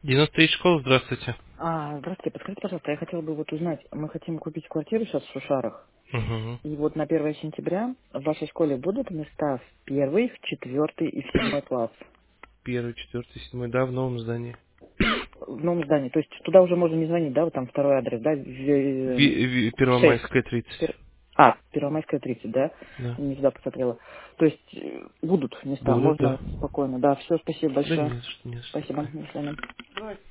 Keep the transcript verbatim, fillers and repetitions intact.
девяносто три школа, здравствуйте. А, здравствуйте, подскажите, пожалуйста, я хотела бы вот узнать, мы хотим купить квартиру сейчас в Шушарах, Угу. и вот на первое сентября в вашей школе будут места в первый, в четвертый и в седьмой класс Первый, четвертый, седьмой, да, в новом здании. в новом здании? То есть туда уже можно не звонить, да, вот там второй адрес, да, в- эм, Ви- ви- шесть. Первомайская, тридцать. Пер- А, Первомайская тридцать, да? Да. Не сюда посмотрела. То есть э, будут места, Будут, да. можно спокойно. Да, все, спасибо Да большое. не за что, не за что. Спасибо, Пока. до свидания.